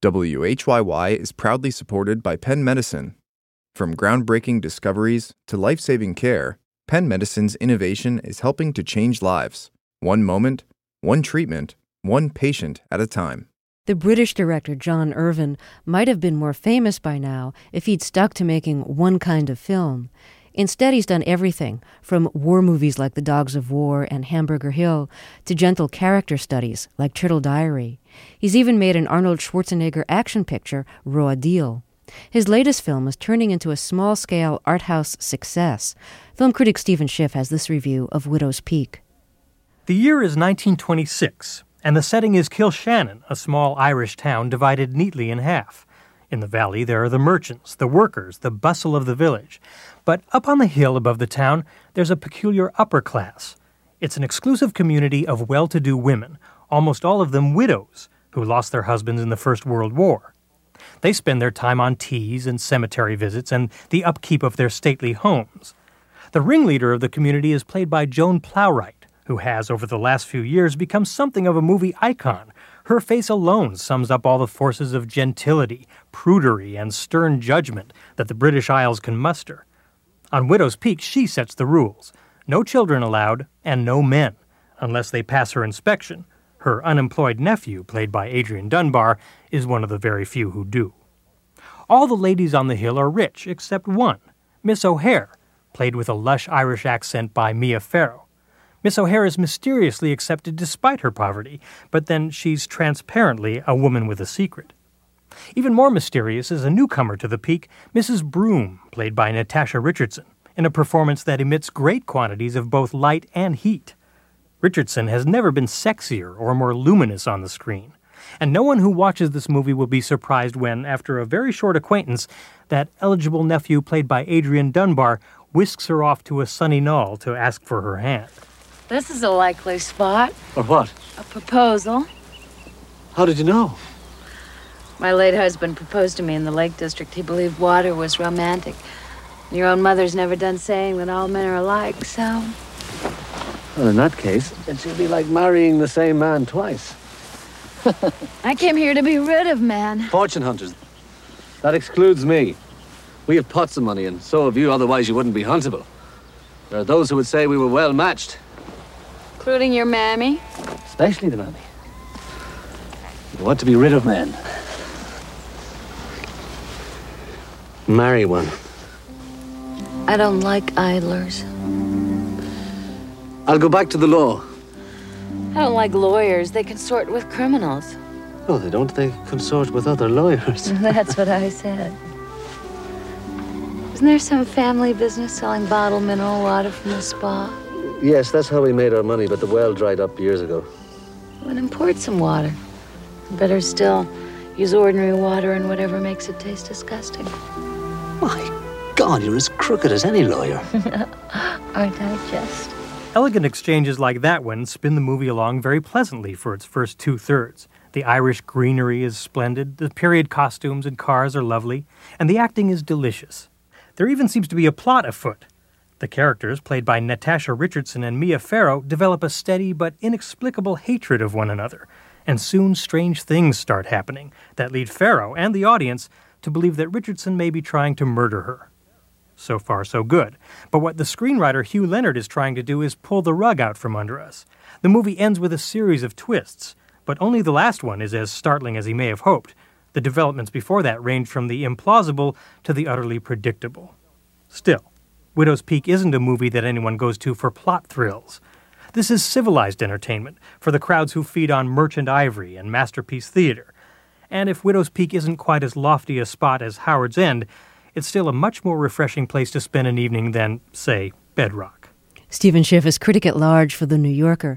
WHYY is proudly supported by Penn Medicine. From groundbreaking discoveries to life-saving care, Penn Medicine's innovation is helping to change lives. One moment, one treatment, one patient at a time. The British director John Irvin might have been more famous by now if he'd stuck to making one kind of film. Instead, he's done everything, from war movies like The Dogs of War and Hamburger Hill to gentle character studies like Turtle Diary. He's even made an Arnold Schwarzenegger action picture, Raw Deal. His latest film is turning into a small-scale art house success. Film critic Stephen Schiff has this review of Widow's Peak. The year is 1926, and the setting is Kilshannon, a small Irish town divided neatly in half. In the valley, there are the merchants, the workers, the bustle of the village. But up on the hill above the town, there's a peculiar upper class. It's an exclusive community of well-to-do women, almost all of them widows, who lost their husbands in the First World War. They spend their time on teas and cemetery visits and the upkeep of their stately homes. The ringleader of the community is played by Joan Plowright, who has, over the last few years, become something of a movie icon. Her face alone sums up all the forces of gentility, prudery, and stern judgment that the British Isles can muster. On Widow's Peak, she sets the rules. No children allowed, and no men, unless they pass her inspection. Her unemployed nephew, played by Adrian Dunbar, is one of the very few who do. All the ladies on the hill are rich, except one, Miss O'Hare, played with a lush Irish accent by Mia Farrow. Miss O'Hare is mysteriously accepted despite her poverty, but then she's transparently a woman with a secret. Even more mysterious is a newcomer to the Peak, Mrs. Broom, played by Natasha Richardson, in a performance that emits great quantities of both light and heat. Richardson has never been sexier or more luminous on the screen, and no one who watches this movie will be surprised when, after a very short acquaintance, that eligible nephew played by Adrian Dunbar whisks her off to a sunny knoll to ask for her hand. This is a likely spot. For what? A proposal. How did you know? My late husband proposed to me in the Lake District. He believed water was romantic. Your own mother's never done saying that all men are alike, so... Well, in that case, it should be like marrying the same man twice. I came here to be rid of men. Fortune hunters. That excludes me. We have pots of money, and so have you, otherwise you wouldn't be huntable. There are those who would say we were well matched. Including your mammy? Especially the mammy. You want to be rid of men. Marry one. I don't like idlers. I'll go back to the law. I don't like lawyers. They consort with criminals. Oh, they don't. They consort with other lawyers. That's what I said. Isn't there some family business selling bottled mineral water from the spa? Yes, that's how we made our money, but the well dried up years ago. Well, import some water. Better still, use ordinary water and whatever makes it taste disgusting. My God, you're as crooked as any lawyer. Aren't I just? Elegant exchanges like that one spin the movie along very pleasantly for its first two-thirds. The Irish greenery is splendid, the period costumes and cars are lovely, and the acting is delicious. There even seems to be a plot afoot. The characters, played by Natasha Richardson and Mia Farrow, develop a steady but inexplicable hatred of one another, and soon strange things start happening that lead Farrow and the audience to believe that Richardson may be trying to murder her. So far, so good. But what the screenwriter Hugh Leonard is trying to do is pull the rug out from under us. The movie ends with a series of twists, but only the last one is as startling as he may have hoped. The developments before that range from the implausible to the utterly predictable. Still, Widow's Peak isn't a movie that anyone goes to for plot thrills. This is civilized entertainment for the crowds who feed on Merchant Ivory and Masterpiece Theater. And if Widow's Peak isn't quite as lofty a spot as Howard's End, it's still a much more refreshing place to spend an evening than, say, Bedrock. Stephen Schiff is critic at large for The New Yorker.